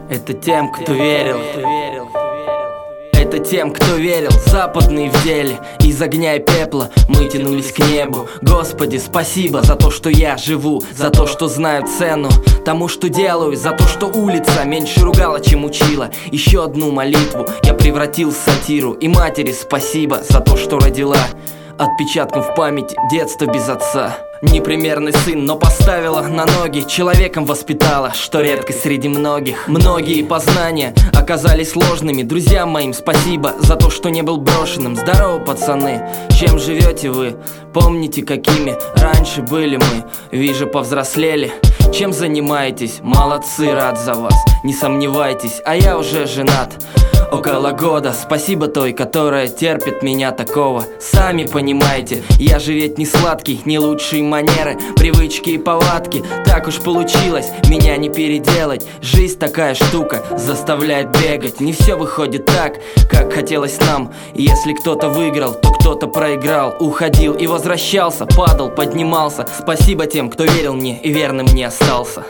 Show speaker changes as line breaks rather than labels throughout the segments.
Это тем, кто верил. Это тем, кто верил, западные в деле. Из огня и пепла мы тянулись к небу. Господи, спасибо за то, что я живу, за то, что знаю цену тому, что делаю, за то, что улица меньше ругала, чем учила. Еще одну молитву я превратил в сатиру. И матери спасибо за то, что родила. Отпечатком в памяти детство без отца. Непримерный сын, но поставила на ноги, человеком воспитала, что редкость среди многих. Многие познания оказались ложными. Друзьям моим спасибо за то, что не был брошенным. Здорово, пацаны, чем живете вы? Помните, какими раньше были мы? Вижу, повзрослели. Чем занимаетесь? Молодцы, рад за вас. Не сомневайтесь, а я уже женат. Около года, спасибо той, которая терпит меня такого. Сами понимаете, я же ведь не сладкий, не лучшие манеры, привычки и повадки. Так уж получилось, меня не переделать. Жизнь такая штука, заставляет бегать. Не все выходит так, как хотелось нам. Если кто-то выиграл, то кто-то проиграл. Уходил и возвращался, падал, поднимался. Спасибо тем, кто верил мне и верным мне остался.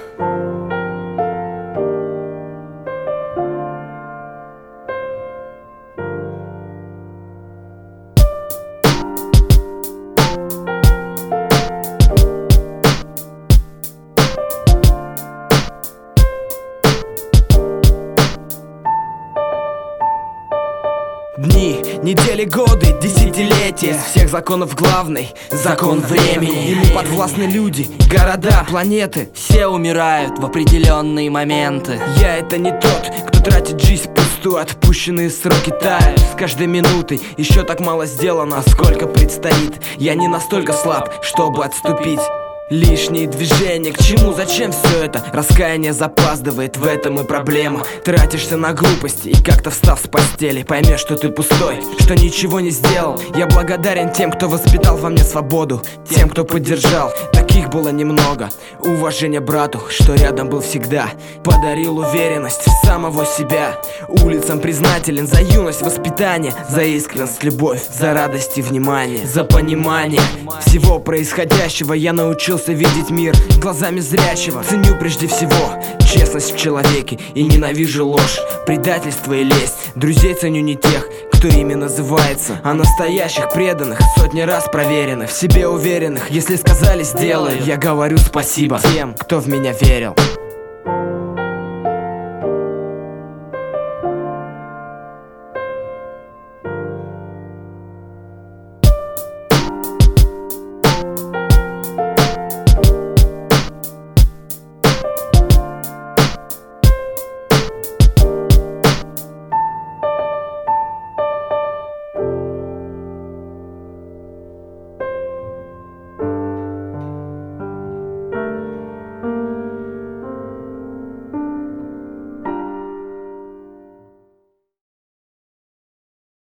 Дни, недели, годы, десятилетия. Из всех законов главный закон времени. Ему подвластны люди, города, планеты.
Все умирают в определенные моменты.
Я это не тот, кто тратит жизнь впустую. Отпущенные сроки тают с каждой минутой. Еще так мало сделано, сколько предстоит. Я не настолько слаб, чтобы отступить. Лишние движения, к чему, зачем все это? Раскаяние запаздывает, в этом и проблема. Тратишься на глупости и как-то встав с постели поймешь, что ты пустой, что ничего не сделал. Я благодарен тем, кто воспитал во мне свободу, тем, кто поддержал, таких было немного. Уважение брату, что рядом был всегда, подарил уверенность в самого себя. Улицам признателен за юность, воспитание, за искренность, любовь, за радость и внимание, за понимание всего происходящего. Я научился видеть мир глазами зрячего. Ценю прежде всего честность в человеке и ненавижу ложь, предательство и лесть. Друзей ценю не тех, кто ими называется, а настоящих преданных, сотни раз проверенных, в себе уверенных. Если сказали, сделаю, я говорю спасибо тем, кто в меня верил.